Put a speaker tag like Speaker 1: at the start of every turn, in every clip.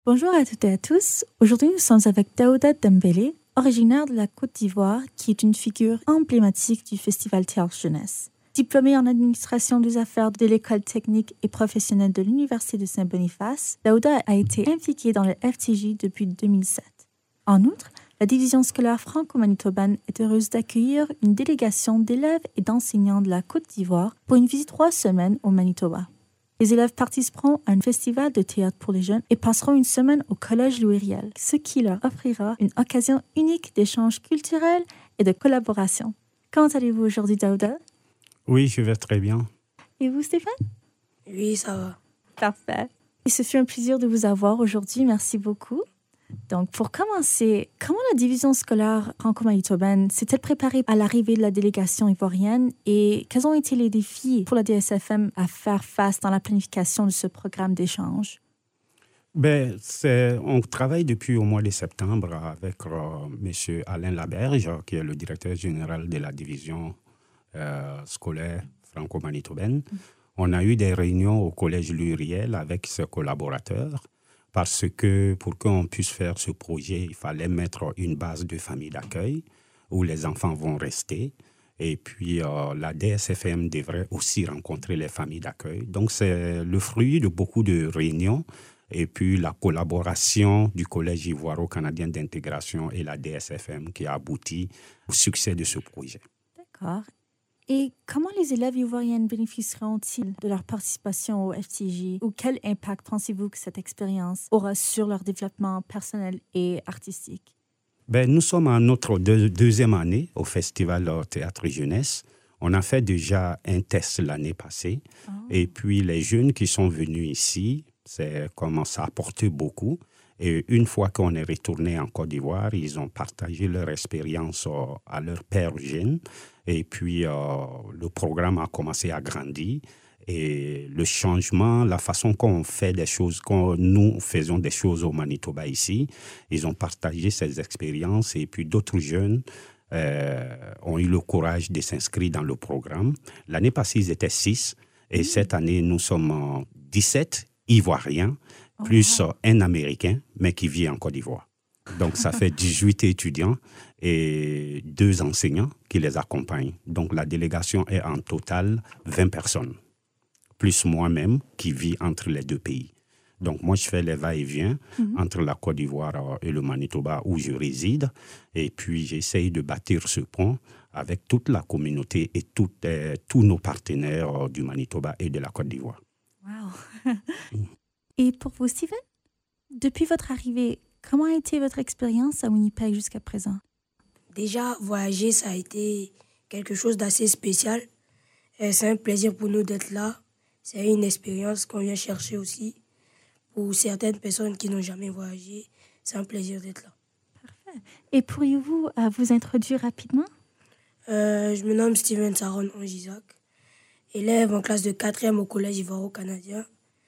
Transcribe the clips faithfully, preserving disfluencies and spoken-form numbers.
Speaker 1: Bonjour à toutes et à tous. Aujourd'hui, nous sommes avec Daouda Dembélé, originaire de la Côte d'Ivoire, qui est une figure emblématique du Festival Théâtre Jeunesse. Diplômé en administration des affaires de l'École technique et professionnelle de l'Université de Saint-Boniface, Daouda a été impliqué dans le F T J depuis deux mille sept. En outre, la division scolaire franco-manitobaine est heureuse d'accueillir une délégation d'élèves et d'enseignants de la Côte d'Ivoire pour une visite trois semaines au Manitoba. Les élèves participeront à un festival de théâtre pour les jeunes et passeront une semaine au Collège Louis Riel, ce qui leur offrira une occasion unique d'échange culturel et de collaboration. Comment allez-vous aujourd'hui, Daouda?
Speaker 2: Oui, je vais très bien.
Speaker 1: Et vous, Stéphane?
Speaker 3: Oui, ça va.
Speaker 1: Parfait. Et ce fut un plaisir de vous avoir aujourd'hui. Merci beaucoup. Donc, pour commencer, comment la division scolaire franco-manitobaine s'est-elle préparée à l'arrivée de la délégation ivoirienne et quels ont été les défis pour la D S F M à faire face dans la planification de ce programme d'échange?
Speaker 2: Ben, c'est, on travaille depuis au mois de septembre avec euh, M. Alain Laberge, qui est le directeur général de la division euh, scolaire franco-manitobaine. Mmh. On a eu des réunions au Collège Louis Riel avec ses collaborateurs parce que pour qu'on puisse faire ce projet, il fallait mettre une base de famille d'accueil où les enfants vont rester. Et puis, euh, la D S F M devrait aussi rencontrer les familles d'accueil. Donc, c'est le fruit de beaucoup de réunions et puis la collaboration du Collège ivoiro-canadien d'intégration et la D S F M qui a abouti au succès de ce projet.
Speaker 1: D'accord. Et comment les élèves ivoiriens bénéficieront-ils de leur participation au F T J? Ou quel impact pensez-vous que cette expérience aura sur leur développement personnel et artistique?
Speaker 2: Ben, nous sommes en notre deux, deuxième année au Festival Théâtre Jeunesse. On a fait déjà un test l'année passée. Oh. Et puis, les jeunes qui sont venus ici, c'est comment ça a apporté beaucoup. Et une fois qu'on est retourné en Côte d'Ivoire, ils ont partagé leur expérience à leurs pères jeunes. Et puis, euh, le programme a commencé à grandir. Et le changement, la façon qu'on fait des choses, quand nous faisons des choses au Manitoba ici, ils ont partagé ces expériences. Et puis, d'autres jeunes euh, ont eu le courage de s'inscrire dans le programme. L'année passée, ils étaient six. Et mmh. cette année, nous sommes dix-sept Ivoiriens, oh, plus wow. un Américain, mais qui vit en Côte d'Ivoire. Donc, ça fait dix-huit étudiants et deux enseignants qui les accompagnent. Donc, la délégation est en total vingt personnes, plus moi-même qui vis entre les deux pays. Donc, moi, je fais les va-et-vient mm-hmm. entre la Côte d'Ivoire et le Manitoba où je réside. Et puis, j'essaye de bâtir ce pont avec toute la communauté et tout, euh, tous nos partenaires du Manitoba et de la Côte d'Ivoire.
Speaker 1: Wow! Et pour vous, Steven, depuis votre arrivée, comment a été votre expérience à Winnipeg jusqu'à présent?
Speaker 3: Déjà, voyager, ça a été quelque chose d'assez spécial. Et c'est un plaisir pour nous d'être là. C'est une expérience qu'on vient chercher aussi. Pour certaines personnes qui n'ont jamais voyagé, c'est un plaisir d'être là.
Speaker 1: Parfait. Et pourriez-vous euh, vous introduire rapidement?
Speaker 3: euh, Je me nomme Steven Saron Ongisac, élève en classe de quatrième au Collège ivoiro-canadien.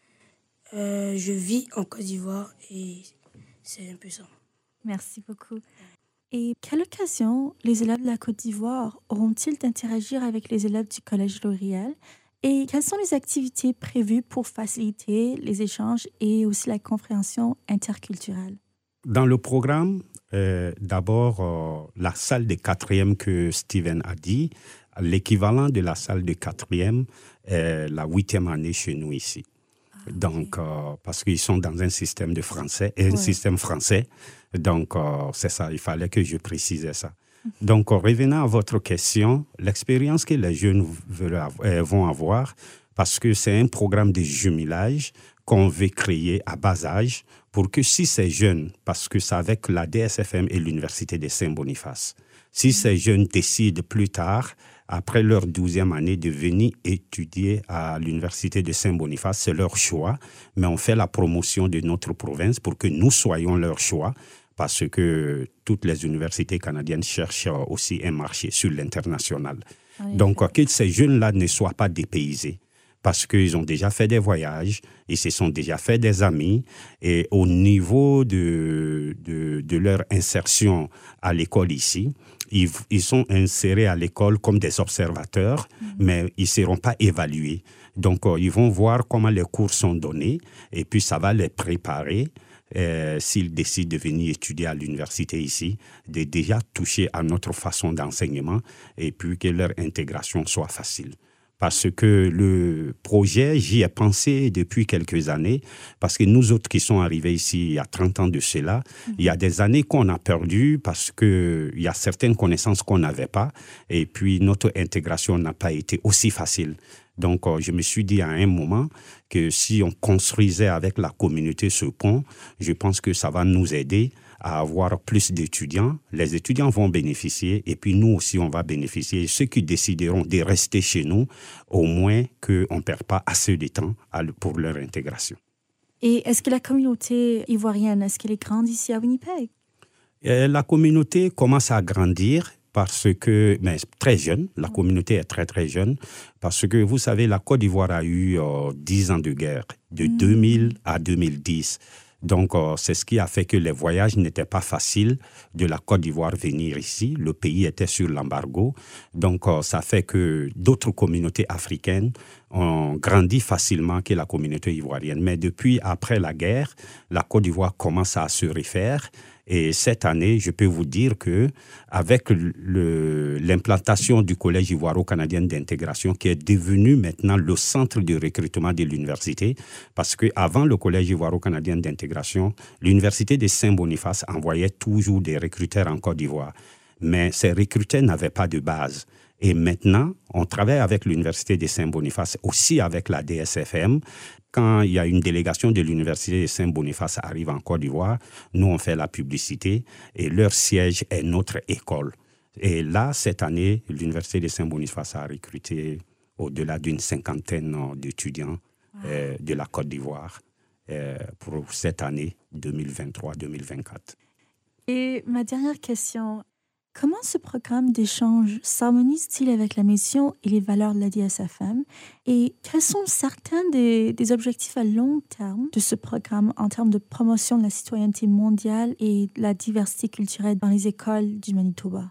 Speaker 3: Euh, je vis en Côte d'Ivoire et c'est un peu ça.
Speaker 1: Merci beaucoup. Et quelle occasion les élèves de la Côte d'Ivoire auront-ils d'interagir avec les élèves du Collège Louis Riel? Et quelles sont les activités prévues pour faciliter les échanges et aussi la compréhension interculturelle?
Speaker 2: Dans le programme, euh, d'abord, euh, la salle de quatrième que Steven a dit, l'équivalent de la salle de quatrième est la huitième année chez nous ici. Donc, euh, parce qu'ils sont dans un système de français, un ouais. système français. Donc, euh, c'est ça, il fallait que je précisais ça. Donc, euh, revenant à votre question, l'expérience que les jeunes veulent avoir, euh, vont avoir, parce que c'est un programme de jumelage qu'on veut créer à bas âge pour que si ces jeunes, parce que c'est avec la D S F M et l'Université de Saint-Boniface, si mmh. ces jeunes décident plus tard, après leur douzième année, de venir étudier à l'Université de Saint-Boniface, c'est leur choix, mais on fait la promotion de notre province pour que nous soyons leur choix, parce que toutes les universités canadiennes cherchent aussi un marché sur l'international. Oui, Donc, que ces jeunes-là ne soient pas dépaysés, parce qu'ils ont déjà fait des voyages, ils se sont déjà fait des amis, et au niveau de, de, de leur insertion à l'école ici, ils, ils sont insérés à l'école comme des observateurs, mmh. mais ils ne seront pas évalués. Donc, euh, ils vont voir comment les cours sont donnés, et puis ça va les préparer euh, s'ils décident de venir étudier à l'université ici, de déjà toucher à notre façon d'enseignement et puis que leur intégration soit facile. Parce que le projet, j'y ai pensé depuis quelques années, parce que nous autres qui sommes arrivés ici il y a trente ans de cela, mmh. il y a des années qu'on a perdu parce qu'il y a certaines connaissances qu'on n'avait pas, et puis notre intégration n'a pas été aussi facile. Donc, euh, je me suis dit à un moment que si on construisait avec la communauté ce pont, je pense que ça va nous aider à avoir plus d'étudiants. Les étudiants vont bénéficier et puis nous aussi, on va bénéficier. Ceux qui décideront de rester chez nous, au moins qu'on ne perd pas assez de temps pour leur intégration.
Speaker 1: Et est-ce que la communauté ivoirienne, est-ce qu'elle est grande ici à Winnipeg?
Speaker 2: Et la communauté commence à grandir parce que, mais très jeune, la communauté est très très jeune, parce que vous savez, la Côte d'Ivoire a eu euh, dix ans de guerre, de mmh. deux mille à deux mille dix. Donc, euh, c'est ce qui a fait que les voyages n'étaient pas faciles de la Côte d'Ivoire venir ici. Le pays était sur l'embargo. Donc, euh, ça fait que d'autres communautés africaines ont grandi facilement que la communauté ivoirienne. Mais depuis, après la guerre, la Côte d'Ivoire commence à se refaire. Et cette année, je peux vous dire que avec le, l'implantation du Collège ivoiro-canadien d'intégration, qui est devenu maintenant le centre de recrutement de l'université, parce qu'avant le Collège ivoiro-canadien d'intégration, l'université de Saint-Boniface envoyait toujours des recruteurs en Côte d'Ivoire. Mais ces recruteurs n'avaient pas de base. Et maintenant, on travaille avec l'université de Saint-Boniface, aussi avec la D S F M. Quand il y a une délégation de l'université de Saint-Boniface arrive en Côte d'Ivoire, nous, on fait la publicité et leur siège est notre école. Et là, cette année, l'université de Saint-Boniface a recruté au-delà d'une cinquantaine d'étudiants wow. euh, de la Côte d'Ivoire euh, pour cette année deux mille vingt-trois deux mille vingt-quatre.
Speaker 1: Et ma dernière question, comment ce programme d'échange s'harmonise-t-il avec la mission et les valeurs de la D S F M? Et quels sont certains des, des objectifs à long terme de ce programme en termes de promotion de la citoyenneté mondiale et de la diversité culturelle dans les écoles du Manitoba?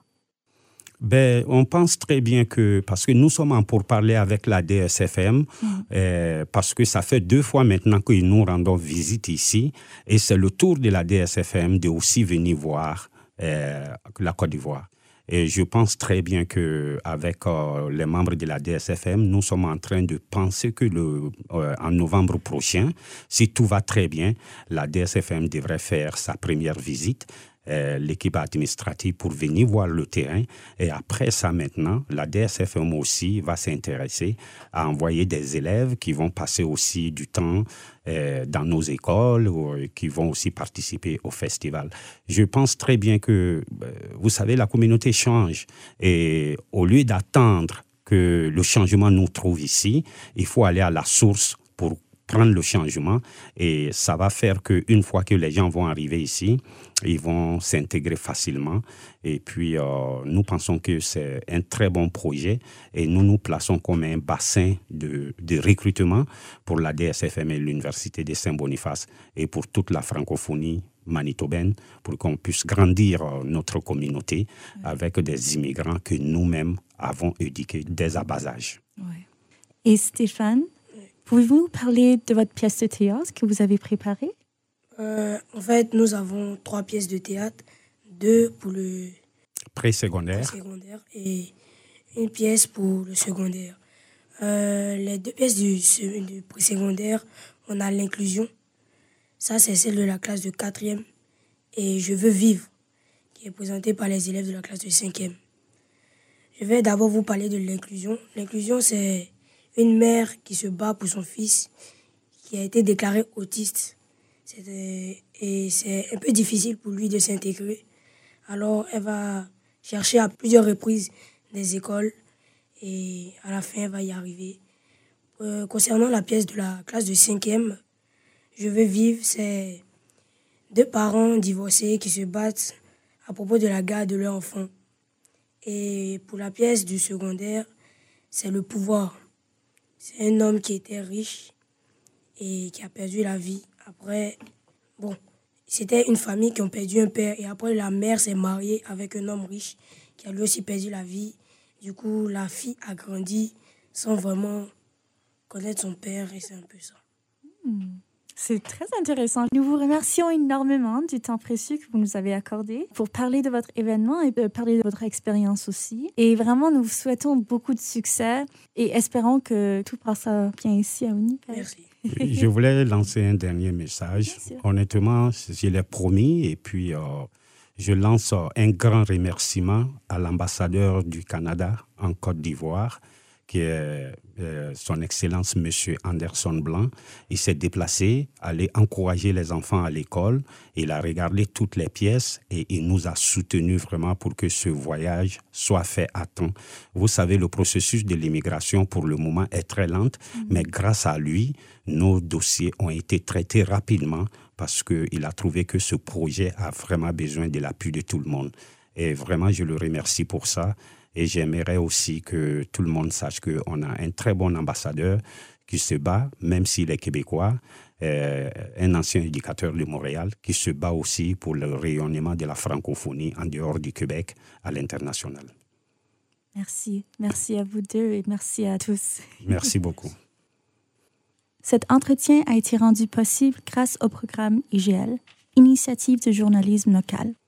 Speaker 2: Ben, on pense très bien que, parce que nous sommes en pourparlers avec la D S F M, mmh. euh, parce que ça fait deux fois maintenant que nous rendons visite ici, et c'est le tour de la D S F M de aussi venir voir euh, la Côte d'Ivoire. Et je pense très bien qu'avec euh, les membres de la D S F M, nous sommes en train de penser que le, euh, en novembre prochain, si tout va très bien, la D S F M devrait faire sa première visite. Euh, l'équipe administrative pour venir voir le terrain. Et après ça, maintenant, la D S F M aussi va s'intéresser à envoyer des élèves qui vont passer aussi du temps euh, dans nos écoles ou euh, qui vont aussi participer au festival. Je pense très bien que, euh, vous savez, la communauté change. Et au lieu d'attendre que le changement nous trouve ici, il faut aller à la source pour prendre le changement, et ça va faire qu'une fois que les gens vont arriver ici, ils vont s'intégrer facilement. Et puis, euh, nous pensons que c'est un très bon projet et nous nous plaçons comme un bassin de, de recrutement pour la D S F M et l'Université de Saint-Boniface et pour toute la francophonie manitobaine, pour qu'on puisse grandir notre communauté avec des immigrants que nous-mêmes avons éduqués dès à bas âge.
Speaker 1: Ouais. Et Stéphane, pouvez-vous nous parler de votre pièce de théâtre que vous avez préparée?
Speaker 3: euh, En fait, nous avons trois pièces de théâtre, deux pour le
Speaker 2: pré-secondaire,
Speaker 3: pré-secondaire et une pièce pour le secondaire. Euh, les deux pièces du, du pré-secondaire, on a l'inclusion. Ça, c'est celle de la classe de quatrième. Et Je veux vivre, qui est présentée par les élèves de la classe de cinquième. Je vais d'abord vous parler de l'inclusion. L'inclusion, c'est une mère qui se bat pour son fils qui a été déclaré autiste. C'était, et c'est un peu difficile pour lui de s'intégrer. Alors, elle va chercher à plusieurs reprises des écoles et à la fin, elle va y arriver. Euh, concernant la pièce de la classe de cinquième, Je veux vivre, c'est deux parents divorcés qui se battent à propos de la garde de leur enfant. Et pour la pièce du secondaire, c'est le pouvoir. C'est un homme qui était riche et qui a perdu la vie. Après, bon, c'était une famille qui a perdu un père. Et après, la mère s'est mariée avec un homme riche qui a lui aussi perdu la vie. Du coup, la fille a grandi sans vraiment connaître son père et c'est un peu ça.
Speaker 1: Mmh. C'est très intéressant. Nous vous remercions énormément du temps précieux que vous nous avez accordé pour parler de votre événement et de parler de votre expérience aussi. Et vraiment, nous vous souhaitons beaucoup de succès et espérons que tout passera bien ici à Winnipeg.
Speaker 3: Merci.
Speaker 2: Je voulais lancer un dernier message. Honnêtement, je l'ai promis et puis euh, je lance un grand remerciement à l'ambassadeur du Canada en Côte d'Ivoire, qui est euh, son Excellence M. Anderson Blanc. Il s'est déplacé, allé encourager les enfants à l'école. Il a regardé toutes les pièces et il nous a soutenus vraiment pour que ce voyage soit fait à temps. Vous savez, le processus de l'immigration pour le moment est très lent, mmh. mais grâce à lui, nos dossiers ont été traités rapidement parce qu'il a trouvé que ce projet a vraiment besoin de l'appui de tout le monde. Et vraiment, je le remercie pour ça. Et j'aimerais aussi que tout le monde sache qu'on a un très bon ambassadeur qui se bat, même s'il est québécois, euh, un ancien éducateur de Montréal, qui se bat aussi pour le rayonnement de la francophonie en dehors du Québec à l'international.
Speaker 1: Merci. Merci à vous deux et merci à tous.
Speaker 2: Merci beaucoup.
Speaker 1: Cet entretien a été rendu possible grâce au programme I G L, Initiative de journalisme local.